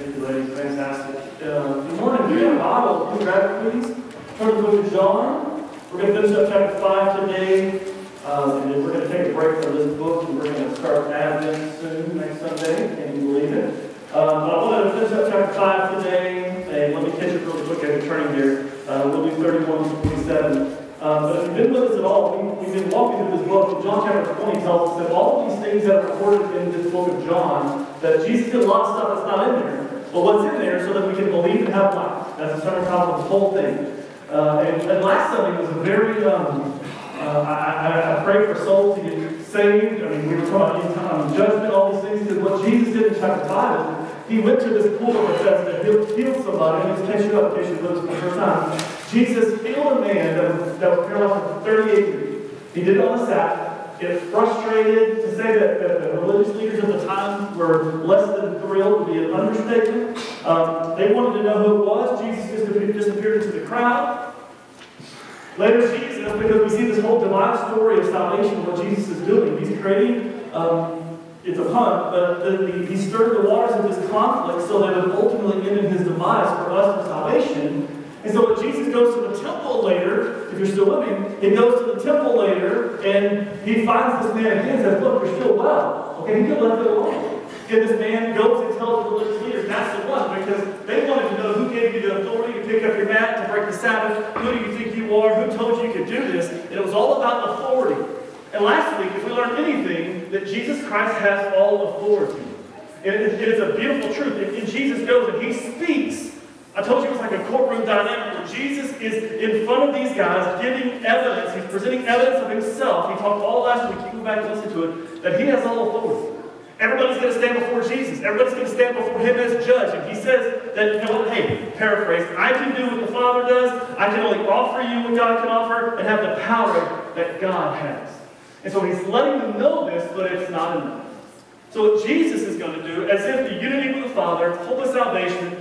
Thank you, ladies. Fantastic. Good morning. Do you have a Bible? Can you grab it, please? Turn to the book of John. We're going to finish up chapter 5 today. And then we're going to take a break from this book, and we're going to start Advent soon, next Sunday. Can you believe it? But I want to finish up chapter 5 today. And let me catch it really quick as you're turning here. We'll do 31 to 27. But if you've been with us at all, we've been walking through this book. John chapter 20 tells us that all of these things that are recorded in this book of John, that Jesus did a lot of stuff that's not in there. But what's in there so that we can believe and have life. That's the center topic of the whole thing. And last Sunday was a very, I prayed for souls to get saved. I mean, we were talking about judgment, all these things. Because what Jesus did in chapter 5 is he went to this pool of Bethesda and healed somebody. And let's catch you up in case you listened for the first time. Jesus healed a man that was paralyzed for 38 years. He did it on the Sabbath. It frustrated, to say that the religious leaders of the time were less than thrilled would be an understatement. They wanted to know who it was. Jesus disappeared into the crowd. Later, Jesus, because we see this whole divine story of salvation, what Jesus is doing, he's creating, it's a pun, but he stirred the waters of this conflict so that it would ultimately end in his demise for us for salvation. And so when Jesus goes to the temple later, if you're still living, he goes to the temple later and he finds this man again and says, look, you're still well. Okay, he could have left it alone. And this man goes and tells the religious leaders, that's the one, because they wanted to know who gave you the authority to pick up your mat, to break the Sabbath, who do you think you are, who told you you could do this, and it was all about authority. And last week, if we learned anything, that Jesus Christ has all authority. And it is a beautiful truth. And Jesus goes and he speaks. I told you it was like a courtroom dynamic where Jesus is in front of these guys giving evidence. He's presenting evidence of himself. He talked all last week. You can go back and listen to it. That he has all authority. Everybody's going to stand before Jesus. Everybody's going to stand before him as judge. And he says that, you know what, hey, paraphrase, I can do what the Father does. I can only offer you what God can offer and have the power that God has. And so he's letting them know this, but it's not enough. So what Jesus is going to do, as if the unity with the Father, hope of salvation,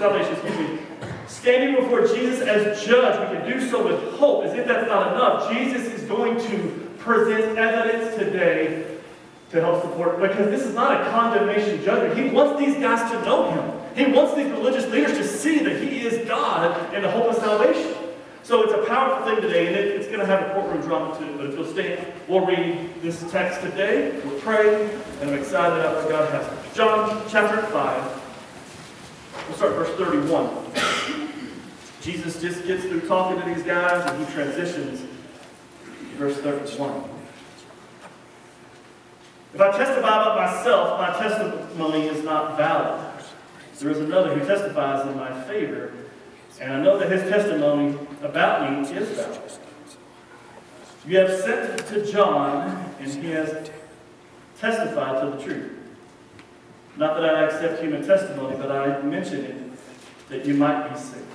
standing before Jesus as judge, we can do so with hope, as if that's not enough. Jesus is going to present evidence today to help support, because this is not a condemnation judgment. He wants these guys to know him. He wants these religious leaders to see that he is God and the hope of salvation. So it's a powerful thing today, and it's going to have a courtroom drama too. But if you'll stand, we'll read this text today. We'll pray, and I'm excited about what God has. John chapter 5. We'll start verse 31. Jesus just gets through talking to these guys, and he transitions to verse 31. If I testify about myself, my testimony is not valid. There is another who testifies in my favor, and I know that his testimony about me is valid. You have sent to John, and he has testified to the truth. Not that I accept human testimony, but I mention it that you might be saved.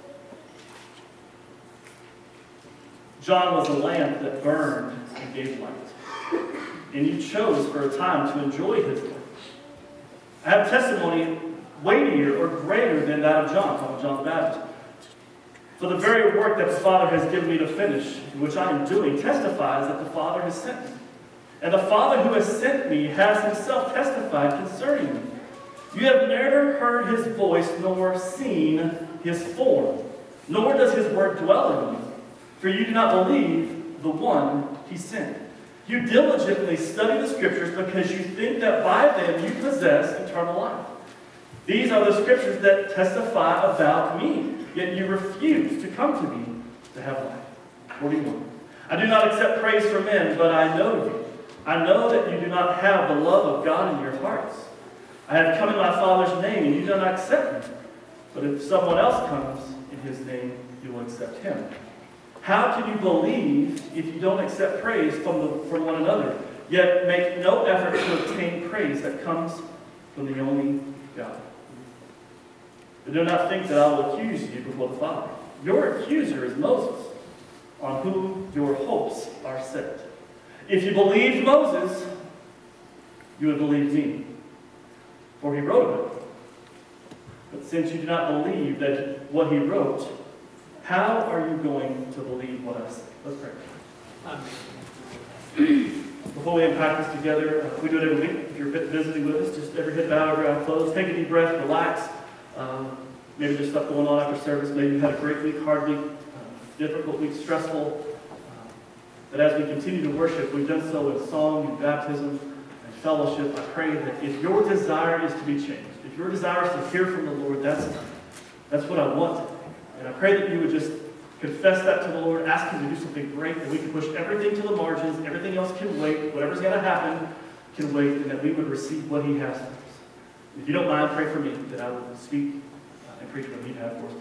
John was a lamp that burned and gave light. And you chose for a time to enjoy his light. I have testimony weightier or greater than that of John, talking about John the Baptist. For the very work that the Father has given me to finish, which I am doing, testifies that the Father has sent me. And the Father who has sent me has himself testified concerning me. You have never heard his voice nor seen his form, nor does his word dwell in you. For you do not believe the one he sent. You diligently study the Scriptures because you think that by them you possess eternal life. These are the Scriptures that testify about me, yet you refuse to come to me to have life. 41. I do not accept praise from men, but I know you. I know that you do not have the love of God in your hearts. I have come in my Father's name, and you do not accept me. But if someone else comes in his name, you will accept him. How can you believe if you don't accept praise from one another, yet make no effort to obtain praise that comes from the only God? But do not think that I will accuse you before the Father. Your accuser is Moses, on whom your hopes are set. If you believed Moses, you would believe me, for he wrote of it. But since you do not believe that what he wrote, how are you going to believe what I say? Let's pray. Before we unpack this together, we do it every week. If you're visiting with us, just every head bowed, every eye closed. Take a deep breath, relax. Maybe there's stuff going on after service. Maybe you had a great week, hard week, difficult week, stressful. But as we continue to worship, we've done so with song and baptism and fellowship. I pray that if your desire is to be changed, if your desire is to hear from the Lord, that's what I want. And I pray that you would just confess that to the Lord, ask Him to do something great, that we can push everything to the margins, everything else can wait, whatever's going to happen can wait, and that we would receive what He has for us. If you don't mind, pray for me that I would speak and preach what He'd have for us.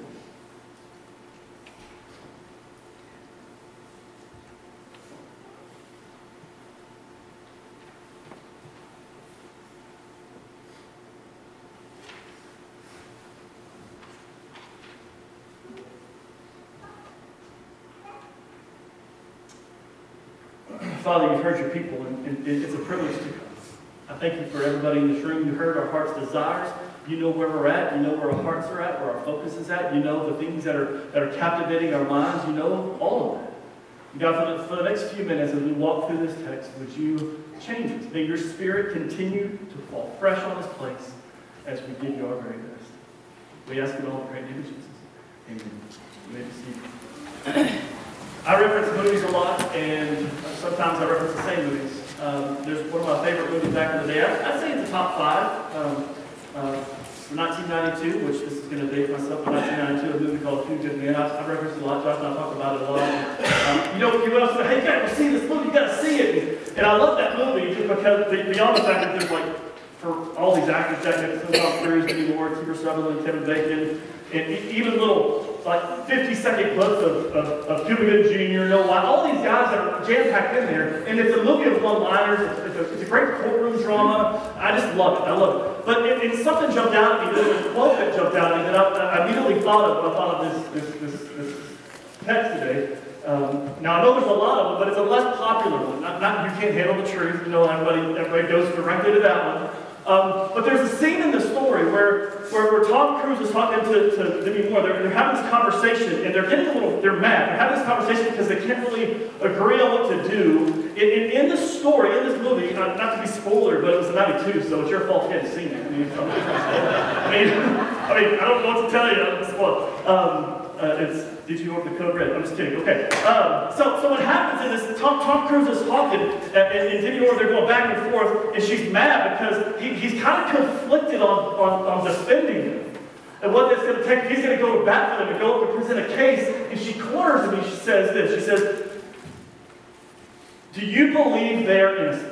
Father, you've heard your people, and it's a privilege to come. I thank you for everybody in this room. You heard our heart's desires. You know where we're at. You know where our hearts are at, where our focus is at. You know the things that are captivating our minds. You know all of that. And God, for the next few minutes as we walk through this text, would you change us? May your Spirit continue to fall fresh on this place as we give you our very best. We ask it all in the great name of Jesus. Amen. You may be seated. I reference movies a lot, and sometimes I reference the same movies. There's one of my favorite movies back in the day. I'd say it's the top 5. From 1992, which this is going to date myself, but 1992, a movie called Two Good Men. I've referenced it a lot. Josh and I talked about it a lot. You else say, hey, you got to see this movie. You got to see it. And I love that movie just because beyond the fact that there's like, for all these actors, Jack Nicholson, Tom Cruise, Demi Moore, Kiefer Sutherland, Kevin Bacon, and even little like 50-second clips of Cuba Gooding Jr., Noah Wyle, all these guys that are jam-packed in there, and it's a movie of one-liners. It's a great courtroom drama. I just love it. I love it. But it's something jumped out at me. There was a quote that jumped out at me that I immediately thought of when I thought of this text today. Now I know there's a lot of them, but it's a less popular one. Not You Can't Handle the Truth. You know, everybody goes directly to that one. But there's a scene in the story where Tom Cruise is talking to Demi Moore. They're having this conversation, and they're mad. They're having this conversation because they can't really agree on what to do. In this story, in this movie, not to be spoiler, but it was in '92, so it's your fault you hadn't seen it. I mean, I don't know what to tell you. Did you order the code red? I'm just kidding. Okay. So what happens is this, Tom Cruise is talking, and Demi Moore, they're going back and forth, and she's mad because he's kind of conflicted on defending him. And what that's going to take, he's going to go to bat for them and go up and present a case, and she corners him and she says this. She says, do you believe they're innocent?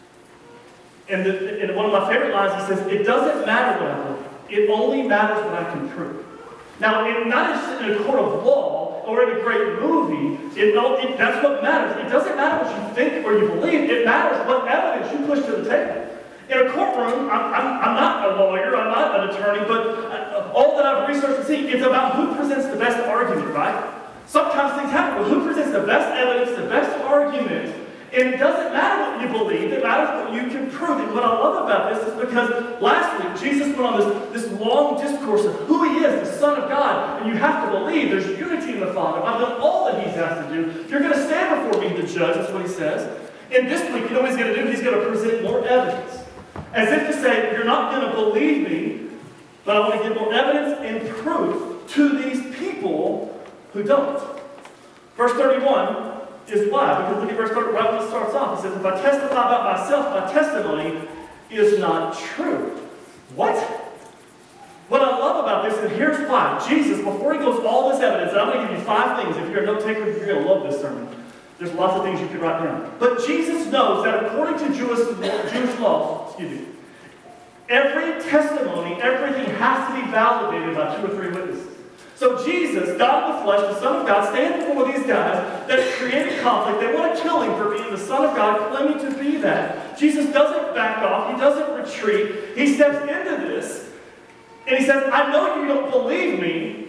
And one of my favorite lines, he says, it doesn't matter what I believe. It only matters what I can prove. Now, not just in a court of law or in a great movie, that's what matters. It doesn't matter what you think or you believe. It matters what evidence you push to the table. In a courtroom, I'm not a lawyer, I'm not an attorney, but all that I've researched and seen, it's about who presents the best argument, right? Sometimes things happen, but who presents the best evidence, the best argument? And it doesn't matter what you believe, it matters what you can prove. And what I love about this is because last week, Jesus went on this long discourse of who He is, the Son of God. And you have to believe there's unity in the Father. I've done all that He has to do. You're going to stand before me, the judge, that's what He says. And this week, you know what He's going to do? He's going to present more evidence. As if to say, you're not going to believe me, but I want to give more evidence and proof to these people who don't. Verse 31 is why. Because look at verse 30, right when it starts off. It says, if I testify about myself, my testimony is not true. What? What I love about this, and here's why. Jesus, before He goes all this evidence, and I'm going to give you 5 things. If you're a note taker, you're going to love this sermon. There's lots of things you could write down. But Jesus knows that according to Jewish law, every testimony, everything has to be validated by 2 or 3 witnesses. So Jesus, God in the flesh, the Son of God, stands before these guys that have created conflict. They want to kill Him for being the Son of God, claiming to be that. Jesus doesn't back off. He doesn't retreat. He steps into this, and He says, I know you don't believe me.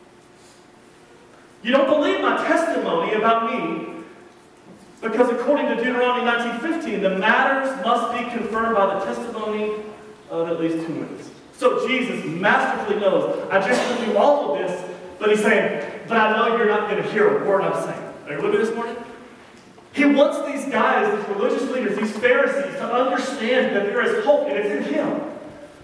You don't believe my testimony about me, because according to Deuteronomy 19:15, the matters must be confirmed by the testimony of at least 2 witnesses. So Jesus masterfully knows, I just told you all of this, but He's saying, but I know you're not going to hear a word I'm saying. Are you with me this morning? He wants these guys, these religious leaders, these Pharisees, to understand that there is hope, and it's in Him.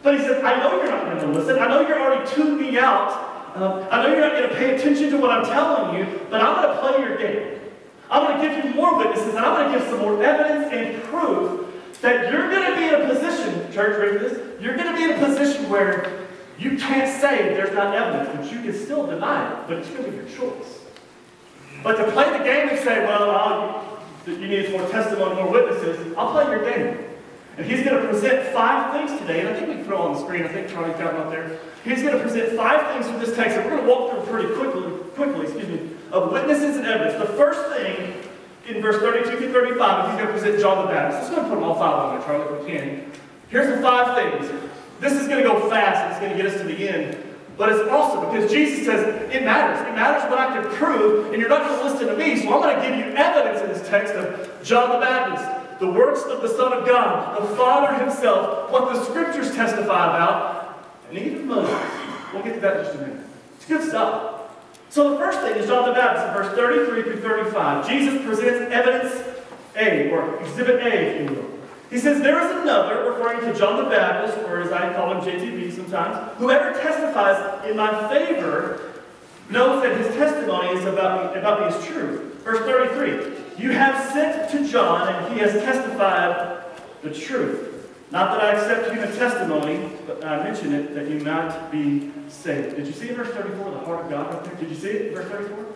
But he says, I know you're not going to listen. I know you're already tuned me out. I know you're not going to pay attention to what I'm telling you, but I'm going to play your game. I'm going to give you more witnesses, and I'm going to give some more evidence and proof that you're going to be in a position, church, read this, you're going to be in a position where you can't say there's not evidence, but you can still deny it, but it's going to be your choice. But to play the game and say, well, you need more testimony, more witnesses, I'll play your game. And he's going to present 5 things today, and I think we can put it on the screen. I think Charlie's got them up there. He's going to present 5 things from this text, and we're going to walk through pretty quickly, of witnesses and evidence. The first thing in verse 32 through 35, he's going to present John the Baptist. Let's go and put them all 5 on there, Charlie, if we can. Here's the 5 things. This is going to go fast, and it's going to get us to the end. But it's awesome because Jesus says, it matters. It matters what I can prove, and you're not going to listen to me, so I'm going to give you evidence in this text of John the Baptist, the works of the Son of God, the Father himself, what the Scriptures testify about, and even Moses. We'll get to that in just a minute. It's good stuff. So the first thing is John the Baptist, in verse 33 through 35. Jesus presents evidence A, or exhibit A, if you will. He says, there is another, referring to John the Baptist, or as I call him JTB sometimes, whoever testifies in my favor knows that his testimony is about me is true. Verse 33, you have sent to John, and he has testified the truth. Not that I accept human testimony, but I mention it that you might be saved. Did you see verse 34, the heart of God right there? Did you see it, verse 34?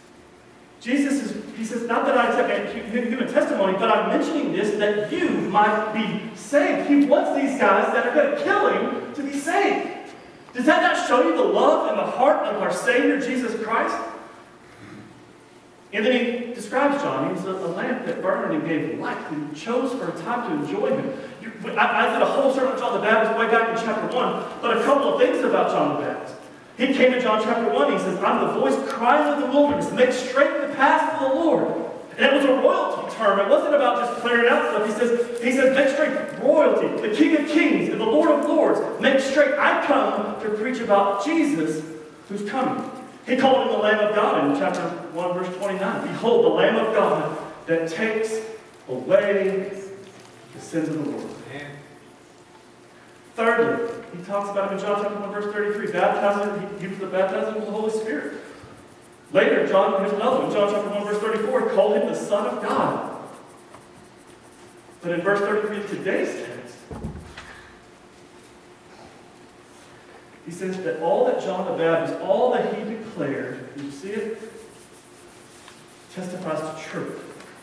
He says, not that I accept human testimony, but I'm mentioning this that you might be saved. He wants these guys that are going to kill him to be saved. Does that not show you the love and the heart of our Savior, Jesus Christ? And then he describes John. He was a lamp that burned and gave light, and chose for a time to enjoy him. I did a whole sermon on John the Baptist way back in chapter 1, but a couple of things about John the Baptist. He came in John chapter 1, he says, I'm the voice crying in the wilderness, make straight the path for the Lord. And it was a royalty term. It wasn't about just clearing out stuff. He says, make straight royalty, the King of Kings and the Lord of Lords. Make straight. I come to preach about Jesus who's coming. He called him the Lamb of God in chapter 1, verse 29. Behold, the Lamb of God that takes away the sins of the world. Thirdly, he talks about him in John chapter 1, verse 33. He was the baptizer with the Holy Spirit. Later, here's another one. John chapter 1, verse 34, he called him the Son of God. But in verse 33 of today's text, he says that all that John the Baptist, all that he declared, did you see it? Testifies to truth.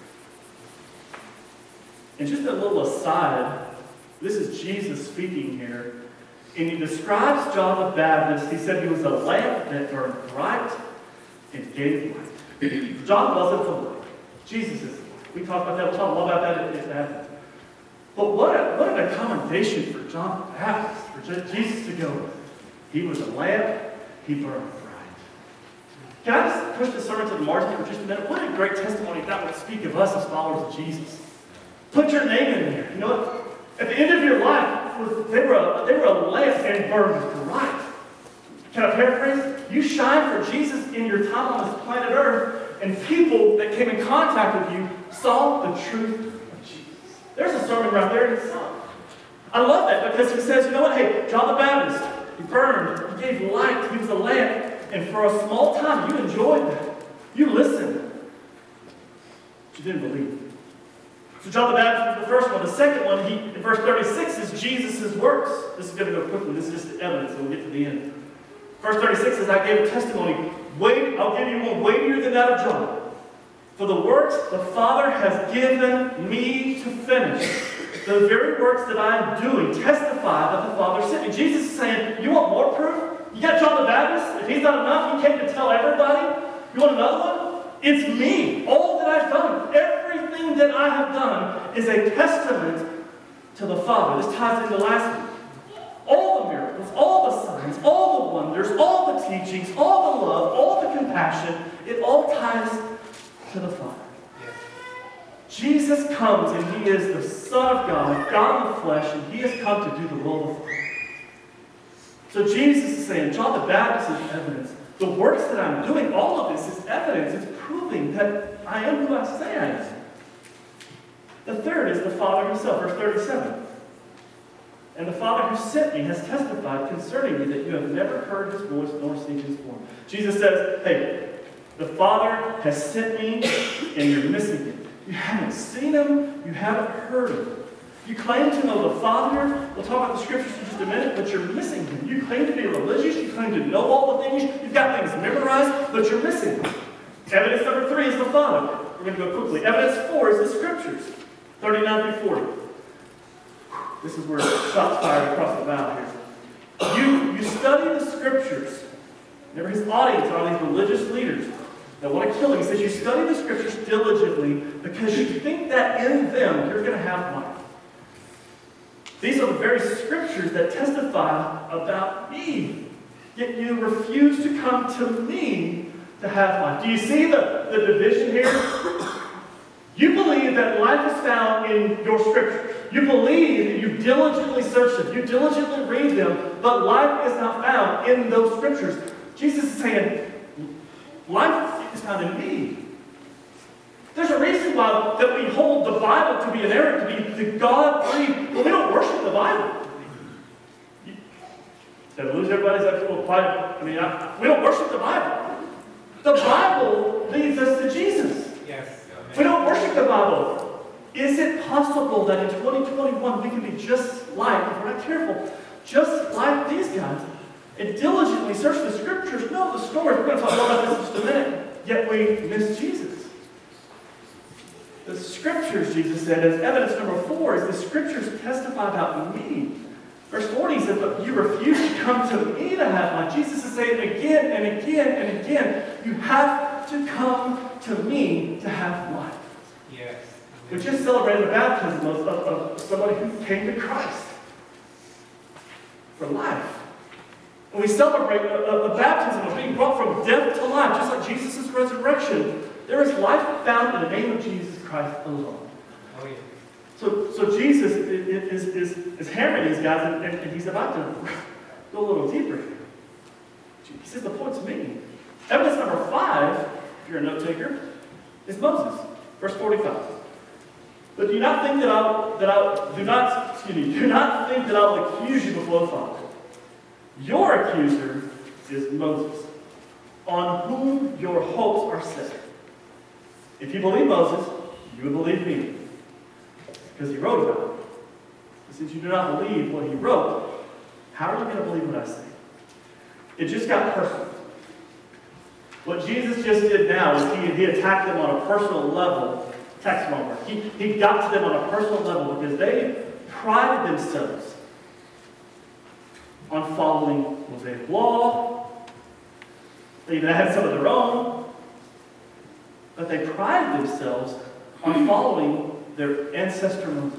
And just a little aside, this is Jesus speaking here, and he describes John the Baptist. He said he was a lamp that burned bright and gave light. John wasn't the light. Jesus is the light. We talk about that. We'll talk a lot about that in Advent. But what an accommodation for John the Baptist, for Jesus to go. He was a lamp, he burned bright. Can I just push the sermon to the margin for just a minute? What a great testimony that would speak of us as followers of Jesus. Put your name in there. You know what? At the end of your life, they were a lamp and burned bright. Can I paraphrase? You shine for Jesus in your time on this planet Earth, and people that came in contact with you saw the truth of Jesus. There's a sermon right there in itself. I love that because he says, you know what? Hey, John the Baptist, he burned, he gave light, he was a lamp, and for a small time you enjoyed that. You listened, but you didn't believe. So John the Baptist was the first one. The second one, in verse 36, is Jesus' works. This is going to go quickly. This is just the evidence, and we'll get to the end. Verse 36 says, I gave a testimony. I'll give you one weightier than that of John. For the works the Father has given me to finish, the very works that I am doing, testify that the Father sent me. Jesus is saying, you want more proof? You got John the Baptist? If he's not enough, you came to tell everybody? You want another one? It's me. All that I've done, everything that I have done is a testament to the Father. This ties into last week. All the miracles, all the signs, all the wonders, all the teachings, all the love, all the compassion, it all ties to the Father. Jesus comes and he is the Son of God, God in the flesh, and he has come to do the will of the Father. So Jesus is saying, John the Baptist is evidence. The works that I'm doing, all of this is evidence. It's proving that I am who I say I am. The third is the Father himself, verse 37. And the Father who sent me has testified concerning me that you have never heard his voice nor seen his form. Jesus says, hey, the Father has sent me and you're missing him. You haven't seen him, you haven't heard him. You claim to know the Father. We'll talk about the scriptures in just a minute, but you're missing him. You claim to be religious, you claim to know all the things, you've got things memorized, but you're missing him. Evidence number 3 is the Father. We're going to go quickly. Evidence 4 is the scriptures. 39 through 40. This is where shots fired across the bow here. You study the scriptures. Remember, his audience are these religious leaders that want to kill him. He says, you study the scriptures diligently because you think that in them you're going to have life. These are the very scriptures that testify about me. Yet you refuse to come to me to have life. Do you see the division here? You believe that life is found in your scriptures. You believe that you diligently search them. You diligently read them, but life is not found in those scriptures. Jesus is saying, life is found in me. There's a reason why that we hold the Bible to be inerrant, to be the God-breathed. Well, we don't worship the Bible. Did I lose everybody's actual Bible? We don't worship the Bible. The Bible leads us to Jesus. Yes. We don't worship the Bible. Is it possible that in 2021 we can be just like, if we're not careful, just like these guys, and diligently search the scriptures, know the stories? We're going to talk more about this in just a minute. Yet we miss Jesus. The scriptures, Jesus said, as evidence number 4, is the scriptures testify about me. Verse 40 says, but you refuse to come to me to have life. Jesus is saying again and again and again, you have to come to me to have life. Yes. We just celebrated the baptism of somebody who came to Christ for life. And we celebrate a baptism of being brought from death to life, just like Jesus' resurrection. There is life found in the name of Jesus Christ alone. Oh, yeah. So Jesus is hammering these guys, and he's about to go a little deeper here. He says the point's me. Evidence number 5, if you're a note taker, is Moses. Verse 45. But do not think that I'll accuse you before the Father. Your accuser is Moses, on whom your hopes are set. If you believe Moses, you would believe me, because he wrote about it. But since you do not believe what he wrote, how are you going to believe what I say? It just got personal. What Jesus just did now is he attacked them on a personal level. Text moment. He got to them on a personal level because they prided themselves on following Mosaic law. They even had some of their own. But they prided themselves on following their ancestor Moses.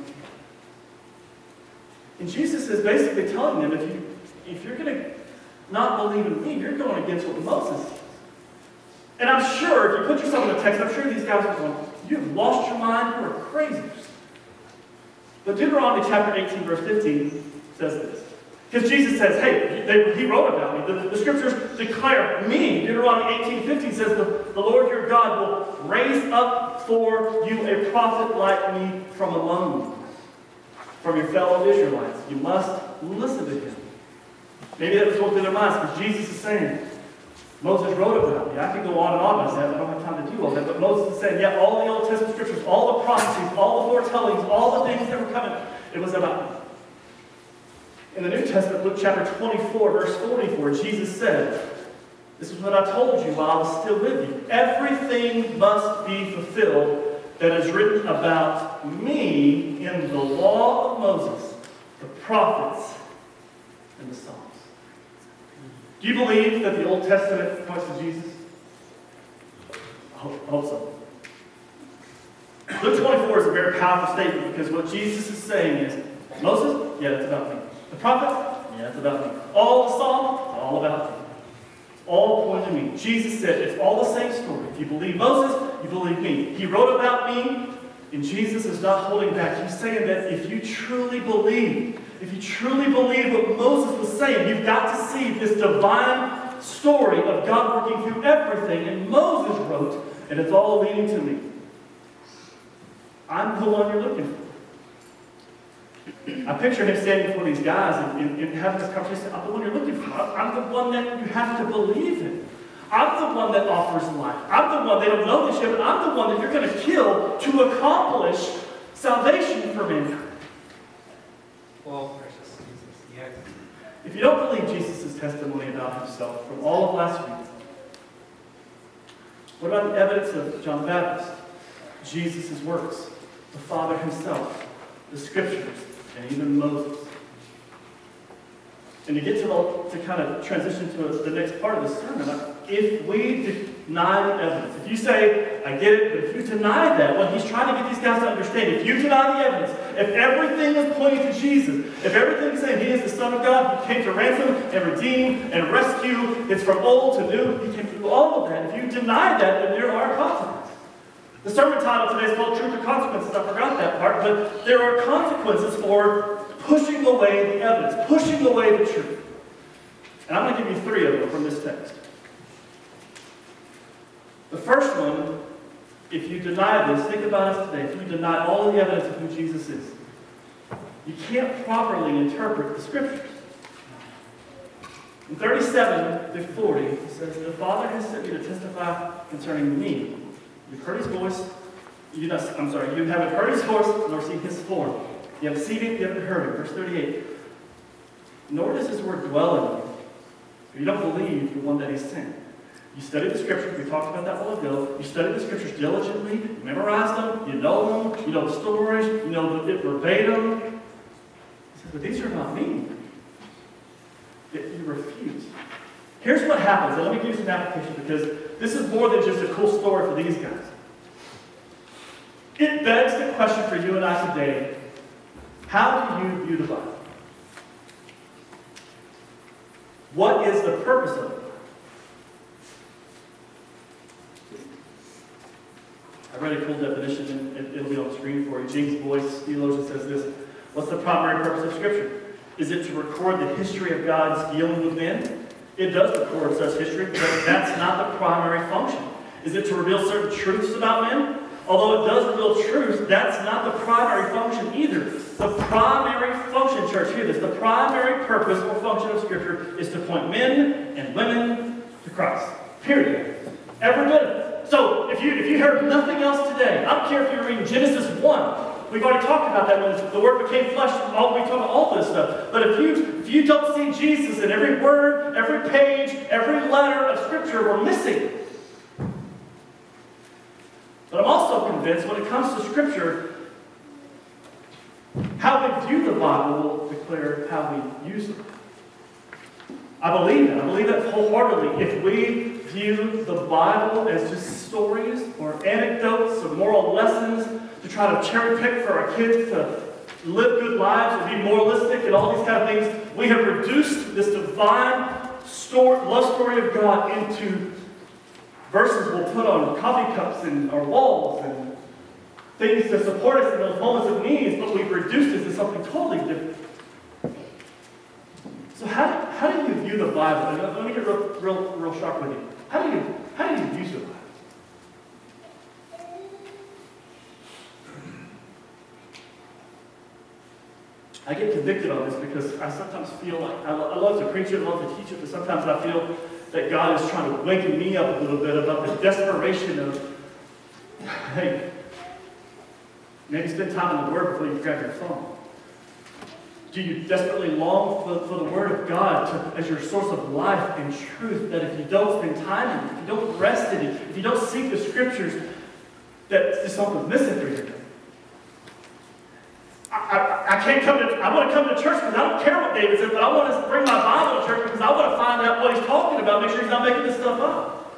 And Jesus is basically telling them, if you're going to not believe in me, you're going against what Moses says. And I'm sure, if you put yourself in the text, I'm sure these guys are going, you've lost your mind, you are crazy. But Deuteronomy chapter 18, verse 15 says this. Because Jesus says, hey, he wrote about me. The scriptures declare me. Deuteronomy 18:15 says, the Lord your God will raise up for you a prophet like me from among you, from your fellow Israelites. You must listen to him. Maybe that was going through their minds, because Jesus is saying, Moses wrote about me. I could go on and on about that, but I don't have time to do all that. But Moses is saying, yeah, all the Old Testament scriptures, all the prophecies, all the foretellings, all the things that were coming, it was about me. In the New Testament, Luke chapter 24, verse 44, Jesus said, this is what I told you while I was still with you. Everything must be fulfilled that is written about me in the law of Moses, the prophets, and the Psalms. Do you believe that the Old Testament points to Jesus? I hope so. Luke 24 is a very powerful statement because what Jesus is saying is, Moses, yeah, it's about me. The prophets, yeah, it's about me. All the Psalms, all about me. All point to me. Jesus said it's all the same story. If you believe Moses, you believe me. He wrote about me, and Jesus is not holding back. He's saying that if you truly believe what Moses was saying, you've got to see this divine story of God working through everything. And Moses wrote, and it's all leading to me. I'm the one you're looking for. I picture him standing before these guys and having this conversation. I'm the one you're looking for. I'm the one that you have to believe in. I'm the one that offers life. I'm the one, they don't know this yet, but I'm the one that you're going to kill to accomplish salvation for mankind. Well, precious Jesus, yes. If you don't believe Jesus' testimony about himself from all of last week, what about the evidence of John the Baptist, Jesus' works, the Father himself, the Scriptures, and even Moses? And to get to kind of transition to the next part of the sermon, if we deny the evidence, if you say, I get it, but if you deny that, what he's trying to get these guys to understand, if you deny the evidence, if everything is pointing to Jesus, if everything is saying he is the Son of God, he came to ransom and redeem and rescue, it's from old to new, he came to do all of that. If you deny that, then there are consequences. The sermon title today is called Truth or Consequences. I forgot that part, but there are consequences for pushing away the evidence, pushing away the truth. And I'm going to give you 3 of them from this text. The first one, if you deny this, think about us today. If you deny all of the evidence of who Jesus is, you can't properly interpret the Scriptures. In 37-40, it says, the Father has sent me to testify concerning me. You've heard his voice. You haven't heard his voice nor seen his form. You haven't seen him, you haven't heard him. Verse 38. Nor does his word dwell in you. You don't believe the one that he sent. You study the Scriptures. We talked about that a while ago. You study the Scriptures diligently. You memorize them. You know them. You know the stories. You know it verbatim. He says, but these are not me. Yet you refuse. Here's what happens. And let me give you some application because this is more than just a cool story for these guys. It begs the question for you and I today, how do you view the Bible? What is the purpose of it? I read a cool definition, and it'll be on the screen for you. James Boyce, theologian, says this. What's the primary purpose of Scripture? Is it to record the history of God's dealing with men? It does record such history, but that's not the primary function. Is it to reveal certain truths about men? Although it does reveal truths, that's not the primary function either. The primary function, church, hear this, the primary purpose or function of Scripture is to point men and women to Christ. Period. Every bit of it. So, if you heard nothing else today, I don't care if you're reading Genesis 1. We've already talked about that when the Word became flesh. We talked about all this stuff. But if you don't see Jesus in every word, every page, every letter of Scripture, we're missing. But I'm also convinced when it comes to Scripture, how we view the Bible will declare how we use it. I believe that. I believe that wholeheartedly. If we view the Bible as just stories or anecdotes or moral lessons to try to cherry pick for our kids to live good lives and be moralistic and all these kind of things, we have reduced this divine love story of God into verses we'll put on coffee cups and our walls and things to support us in those moments of need, but we've reduced it to something totally different. So how do you view the Bible? And let me get real sharp with you. How do you use the Bible? I get convicted on this because I sometimes feel like I love to preach it, I love to teach it, but sometimes I feel that God is trying to waken me up a little bit about the desperation of, hey, maybe spend time in the Word before you grab your phone. Do you desperately long for the Word of God as your source of life and truth, that if you don't spend time in it, if you don't rest in it, if you don't seek the Scriptures, that something's missing for you? I want to come to church because I don't care what David says, but I want to bring my Bible to church because I want to find out what he's talking about, make sure he's not making this stuff up.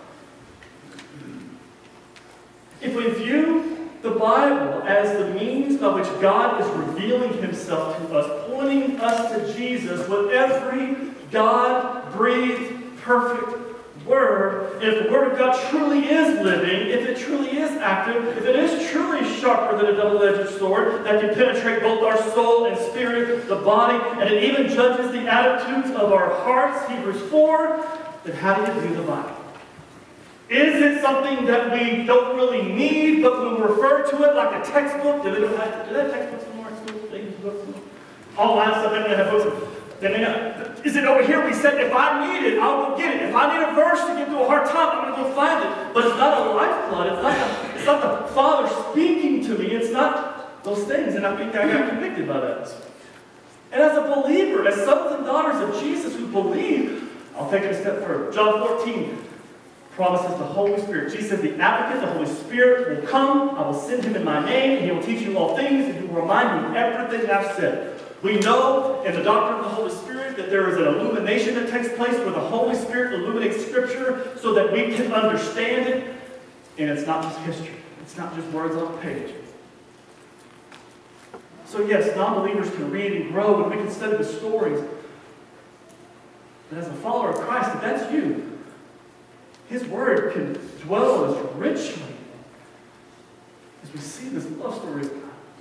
If we view the Bible as the means by which God is revealing himself to us, pointing us to Jesus with every God-breathed, perfect Word, if the Word of God truly is living, if it truly is active, if it is truly sharper than a double-edged sword that can penetrate both our soul and spirit, the body, and it even judges the attitudes of our hearts, Hebrews 4, then how do you view the Bible? Is it something that we don't really need, but we refer to it like a textbook? Do they have textbooks anymore at school? They use books anymore? all lines up, they may have books. They may not. Is it over here? We said, if I need it, I'll go get it. If I need a verse to get through a hard time, I'm going to go find it. But it's not a lifeblood. It's not the Father speaking to me. It's not those things. And I think I got convicted by that. And as a believer, as sons and daughters of Jesus who believe, I'll take it a step further. John 14 promises the Holy Spirit. Jesus says, the advocate, the Holy Spirit, will come. I will send him in my name, and he will teach you all things, and he will remind you everything I've said. We know in the doctrine of the Holy Spirit that there is an illumination that takes place where the Holy Spirit illuminates Scripture so that we can understand it. And it's not just history. It's not just words on a page. So yes, non-believers can read and grow, and we can study the stories. But as a follower of Christ, if that's you, His Word can dwell as richly as we see this love story of God.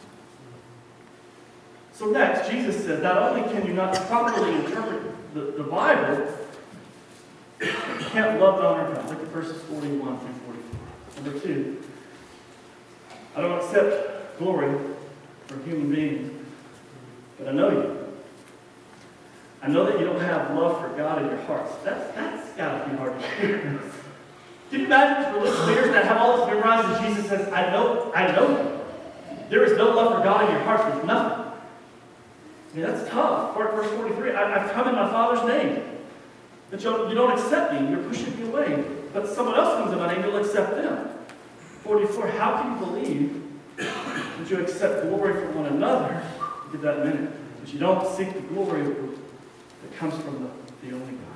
So next, Jesus says, not only can you not properly interpret the Bible, you can't love and honor God. Look at verses 41 through 44. Number 2, I don't accept glory from human beings, but I know you. I know that you don't have love for God in your hearts. That's got to be hard to hear. Can you imagine these religious leaders that have all this memorized and Jesus says, I know you. There is no love for God in your hearts. There's nothing. I mean, that's tough. Verse 43, I've come in my Father's name. But you don't accept me. You're pushing me away. But someone else comes in my name, you'll accept them. 44, how can you believe that you accept glory from one another? We'll get that in a minute. But you don't seek the glory that comes from the only God.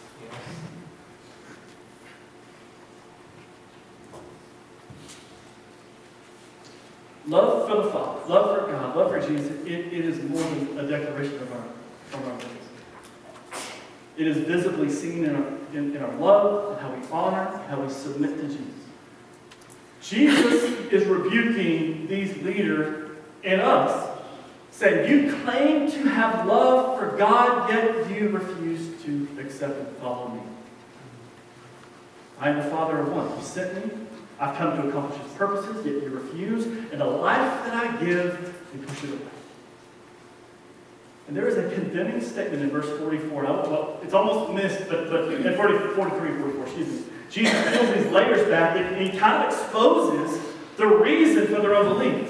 Love for the Father, love for God, love for Jesus, it is more than a declaration of our lips. It is visibly seen in our love, and how we honor, and how we submit to Jesus. Jesus is rebuking these leaders and us, saying, you claim to have love for God, yet you refuse to accept and follow me. I am the Father of one. You sent me. I've come to accomplish His purposes, yet you refuse. And the life that I give, you push it away. And there is a condemning statement in verse 44. Well, it's almost missed, but in 43, 44, excuse me. Jesus peels these layers back, and He kind of exposes the reason for their unbelief.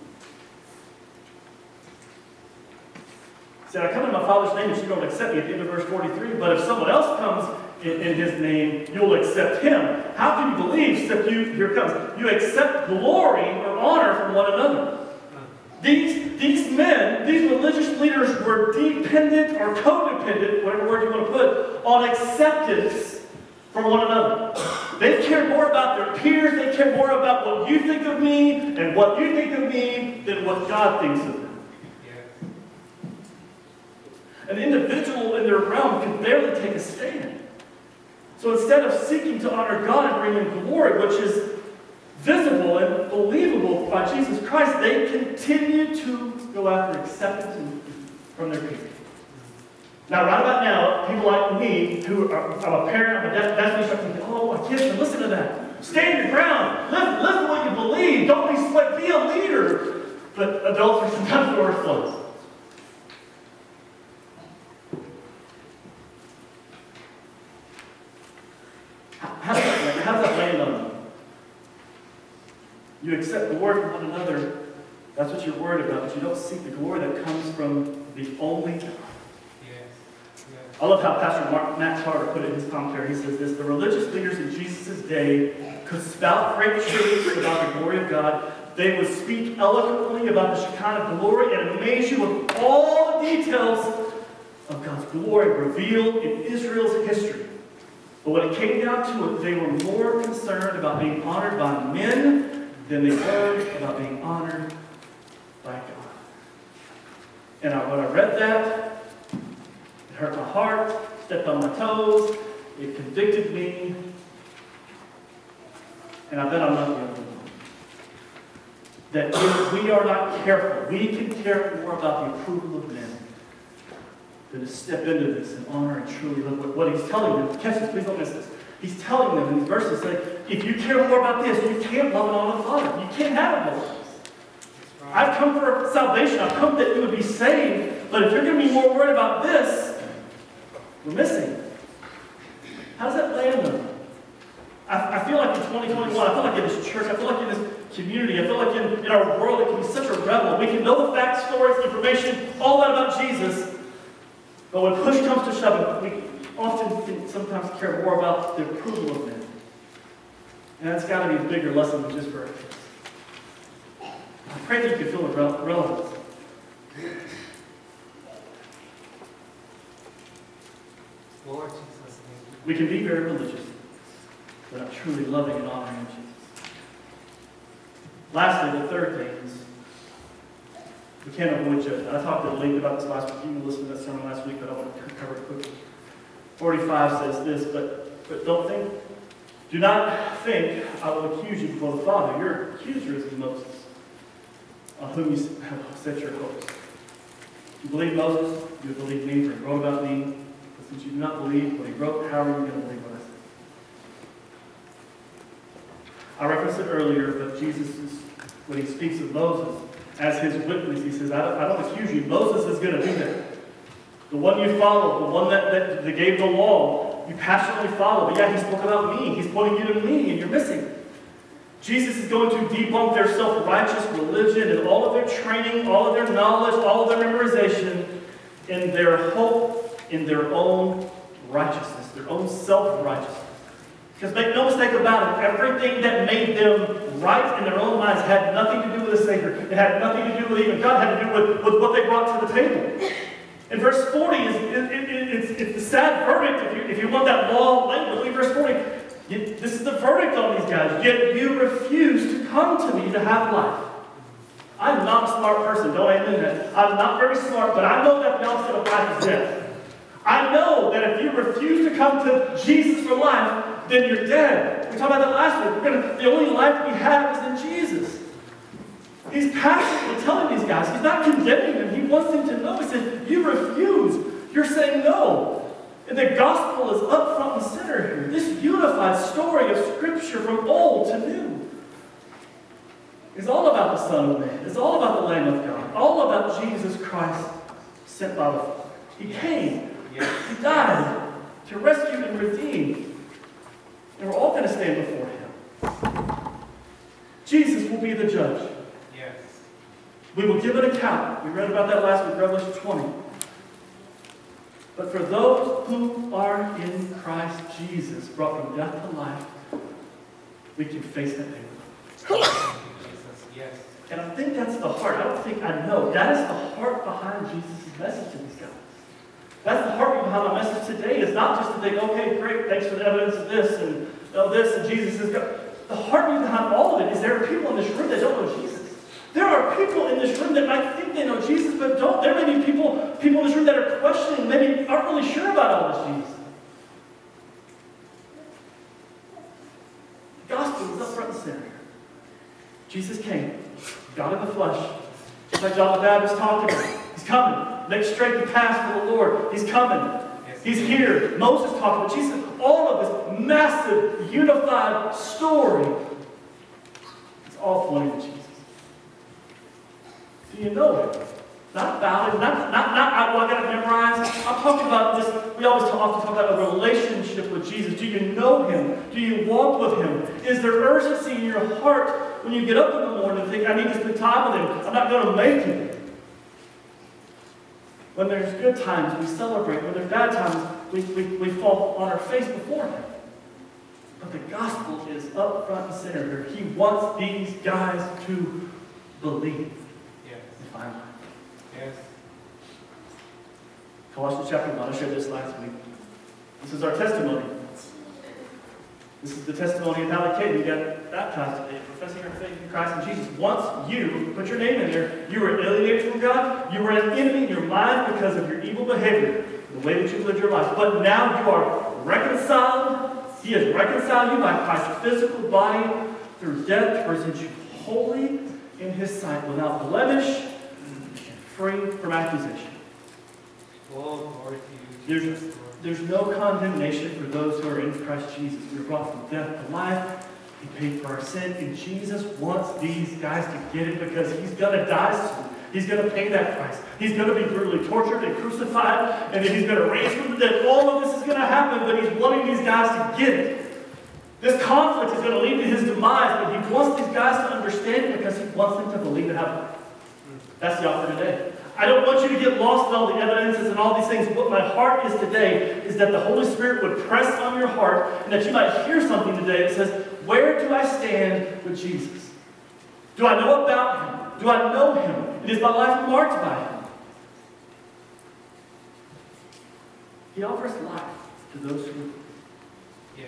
He said, I come in my Father's name, and you don't accept me, at the end of verse 43. But if someone else comes in His name, you'll accept him. How can you believe, except here it comes, you accept glory or honor from one another? These men, these religious leaders were dependent or codependent, whatever word you want to put, on acceptance from one another. They cared more about their peers, they cared more about what you think of me and what you think of me than what God thinks of them. An individual in their realm could barely take a stand. So instead of seeking to honor God and bring Him glory, which is visible and believable by Jesus Christ, they continue to go after acceptance from their peers. Now, right about now, people like me, who are, I'm a parent, I'm a dad, that's me starting to think, oh, my kids can listen to that. Stand your ground. Live what you believe. Don't be sweat. Be a leader. But adults are sometimes the worst ones. How does that land on you? You accept glory from one another. That's what you're worried about, but you don't seek the glory that comes from the only God. I love how Pastor Matt Carter put it in his commentary. He says this, the religious leaders in Jesus' day could spout great truths about the glory of God. They would speak eloquently about the Shekinah glory and amaze you with all the details of God's glory revealed in Israel's history. But when it came down to it, they were more concerned about being honored by men than they were about being honored by God. And when I read that, it hurt my heart, stepped on my toes, it convicted me, and I bet I'm not the only one. That if we are not careful, we can care more about the approval of men than to step into this and honor and truly love what He's telling them. Catch this, please don't miss this. He's telling them in these verses, like, if you care more about this, you can't love and honor the Father. You can't have it both ways. I've come for salvation. I've come that you would be saved. But if you're going to be more worried about this, we're missing. How does that land them? I feel like in 2021, I feel like in this church, I feel like in this community, I feel like in our world, it can be such a rebel. We can know the facts, stories, information, all that about Jesus, but when push comes to shove, we often can sometimes care more about the approval of men. And that's got to be a bigger lesson than just for our kids. I pray that you can feel the relevance. Lord Jesus, We can be very religious, but not truly loving and honoring Jesus. Lastly, the third thing is we can't avoid judgment. I talked to Lee about this last week. You can listen to that sermon last week, but I want to cover it quickly. 45 says this, but don't think, do not think I will accuse you before the Father. Your accuser is Moses, on whom you have set your hopes. If you believe Moses, you would believe me, for he wrote about me. But since you do not believe what he wrote, how are you going to believe what I said? I referenced it earlier, but Jesus is, when he speaks of Moses as his witness, he says, I don't accuse you. Moses is going to do that. The one you followed, the one that gave the law, you passionately follow. But yeah, he spoke about me. He's pointing you to me, and you're missing. Jesus is going to debunk their self-righteous religion and all of their training, all of their knowledge, all of their memorization, and their hope in their own righteousness, their own self-righteousness. Because make no mistake about it, everything that made them right in their own minds had nothing to do with the Savior. It had nothing to do with even God. It had to do with what they brought to the table. And verse 40 it's the sad verdict. If you want that law language, verse 40, this is the verdict on these guys. Yet you refuse to come to me to have life. I'm not a smart person, don't amen that. I'm not very smart, but I know that the opposite of life is death. I know that if you refuse to come to Jesus for life, then you're dead. We talked about that last week. The only life we have is in Jesus. He's passionately telling these guys. He's not condemning them. He wants them to know. He said, you refuse. You're saying no. And the gospel is up front and center here. This unified story of Scripture from old to new is all about the Son of Man. It's all about the Lamb of God. All about Jesus Christ sent by the Father. He came. He died to rescue and redeem. And we're all going to stand before Him. Jesus will be the judge. yes, We will give an account. We read about that last week, Revelation 20. But for those who are in Christ Jesus, brought from death to life, we can face that day with Him. Jesus, yes, And I think that's the heart. I know. That is the heart behind Jesus' message to these guys. That's the heart behind my message today. Is not just to think, okay, great, thanks for the evidence of this and of this, and Jesus is God. The heart behind all of it is there are people in this room that don't know Jesus. There are people in this room that might think they know Jesus, but don't. There may be people in this room that are questioning, maybe aren't really sure about all this Jesus. The gospel is up front and center. Jesus came, God in the flesh. Just like John the Baptist talked about. He's coming. Make straight the path for the Lord. He's coming. yes, He's here. Moses talked about Jesus. All of this massive, unified story. It's all pointing to Jesus. Do you know Him? Not about Him. Not I got to memorize. I'm talking about this. We always often talk about a relationship with Jesus. Do you know Him? Do you walk with Him? Is there urgency in your heart when you get up in the morning and think, I need to spend time with Him? I'm not going to make it. When there's good times, we celebrate. When there's bad times, we fall on our face before Him. But the gospel is up front and center here. He wants these guys to believe yes, and find life. yes, Colossians chapter 1, I shared this last week. This is our testimony. This is the testimony of how the kid who got baptized today, professing our faith in Christ and Jesus. Once you, put your name in there, you were alienated from God, you were an enemy in your mind because of your evil behavior, the way that you lived your life. But now you are reconciled. He has reconciled you by Christ's physical body through death to present you holy in His sight, without blemish, and free from accusation. oh, glory to you, Jesus, Lord. There's no condemnation for those who are in Christ Jesus. We were brought from death to life. He paid for our sin. And Jesus wants these guys to get it because He's going to die soon. He's going to pay that price. He's going to be brutally tortured and crucified, and then he's going to raise from the dead. All of this is going to happen, but he's wanting these guys to get it. This conflict is going to lead to his demise, but he wants these guys to understand it because he wants them to believe and have life. That's the offer today. I don't want you to get lost in all the evidences and all these things. What my heart is today is that the Holy Spirit would press on your heart and that you might hear something today that says, where do I stand with Jesus? Do I know about him? Do I know him? And is my life marked by him? He offers life to those who... Yes.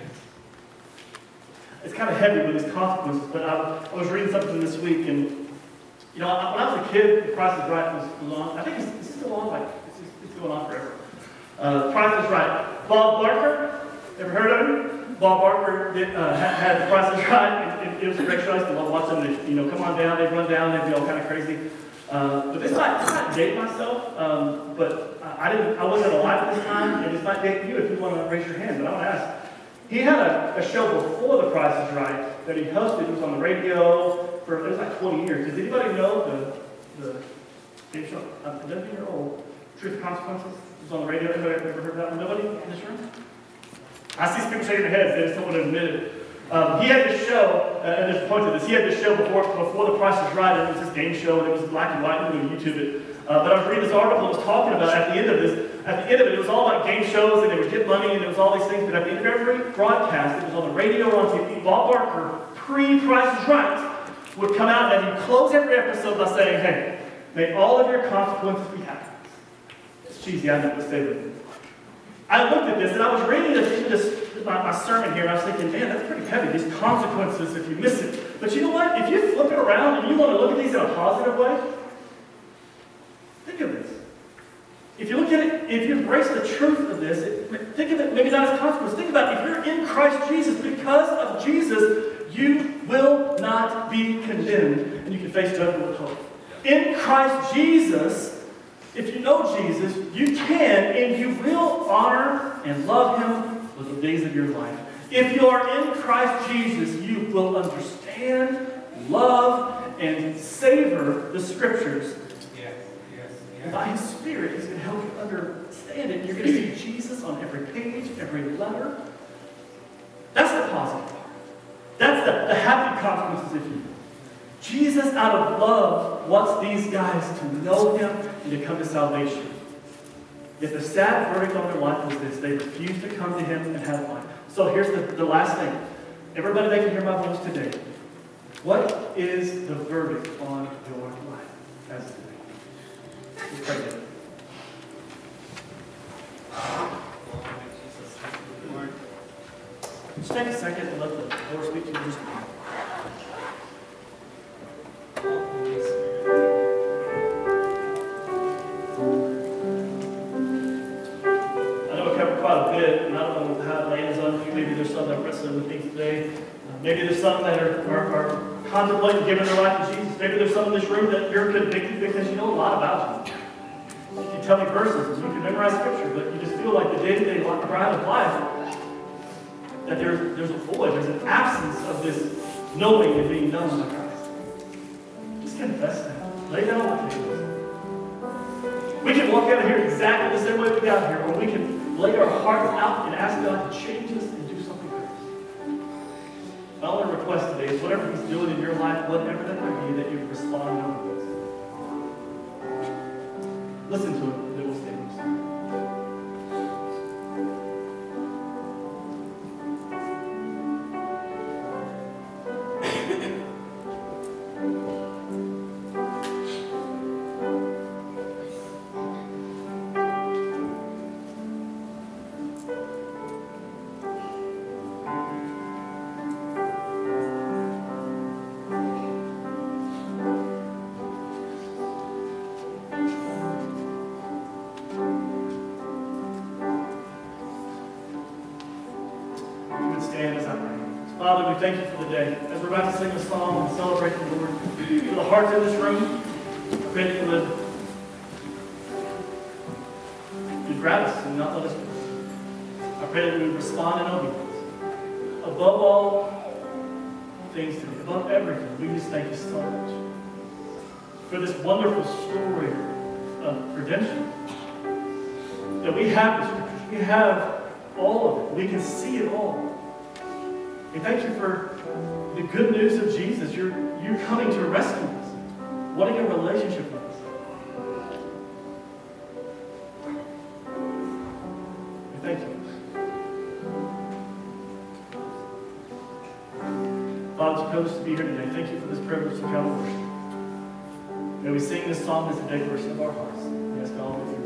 It's kind of heavy with these consequences, but I was reading something this week, and you know, when I was a kid, The Price is Right was on. I think it's still on, like it's going on forever. The Price is Right. Bob Barker, ever heard of him? Bob Barker had The Price is Right, and it was a great show. I used to love watching them. You know, come on down, they'd run down, they'd be all kind of crazy. But this might date myself, but I wasn't alive at this time, and this might date you if you want to raise your hand. But I want to ask. He had a show before The Price is Right that he hosted. It was on the radio for, it was like 20 years. Does anybody know the game show? A 11-year-old Truth and Consequences? It was on the radio. Anybody ever heard that one? Nobody in this room? I see some people shaking their heads. They just don't want to admit it. He had this show, and there's a point to this. He had this show before The Price is Right, and it was this game show, and it was black and white. You can YouTube it. But I was reading this article that was talking about at the end of it, it was all about game shows, and they would get money, and there was all these things. But at the end of every broadcast, it was on the radio or on TV, Bob Barker, pre-Price is Right, would come out and he'd close every episode by saying, hey, may all of your consequences be happy. It's cheesy, I know, but stay with me. I looked at this, and I was reading my sermon here, and I was thinking, man, that's pretty heavy, these consequences if you miss it. But you know what? If you flip it around and you want to look at these in a positive way, think of this. If you look at it, if you embrace the truth of this, think of it maybe not as consequence. Think about it. If you're in Christ Jesus, because of Jesus, you will not be condemned, and you can face judgment with hope. In Christ Jesus, if you know Jesus, you can and you will honor and love him for the days of your life. If you are in Christ Jesus, you will understand, love, and savor the Scriptures. And by his Spirit, he's going to help you understand it. You're going to see Jesus on every page, every letter. That's the positive part. That's the happy consequences, if you will. Jesus, out of love, wants these guys to know him and to come to salvation. Yet the sad verdict on their life was this. They refused to come to him and have life. So here's the last thing. Everybody that can hear my voice today. What is the verdict on your life as today? Let's pray together. Just take a second and let the Lord speak to you. I know we covered quite a bit, and I don't know how it lands on you. Maybe there's some that are wrestling with things today. Maybe there's some that are contemplating giving their life to Jesus. Maybe there's some in this room that you're convicted because you know a lot about you. You can tell me verses, you can memorize Scripture, but you just feel like the day-to-day grind of life, that there's a void, there's an absence of this knowing and being known by Christ. Just confess that. Lay down on the table. We can walk out of here exactly the same way we got here, or we can lay our hearts out and ask God to change us and do something else. My only request today is whatever he's doing in your life, whatever that might be, that you respond to this. Listen to it, then we'll stand. Father, we thank you for the day. As we're about to sing a song and celebrate the Lord, for the hearts in this room, I pray that you'd grab us and not let us go. I pray that we would respond in obedience. Above all things today, above everything, we just thank you so much. for this wonderful story of redemption. That we have the Scriptures. We have all of it. We can see it all. We thank you for the good news of Jesus. You're coming to rescue us, wanting a relationship with us. We thank you. Father, it's a privilege to be here today. Thank you for this privilege to come and worship. May we sing this song as a declaration of our hearts. Yes, God.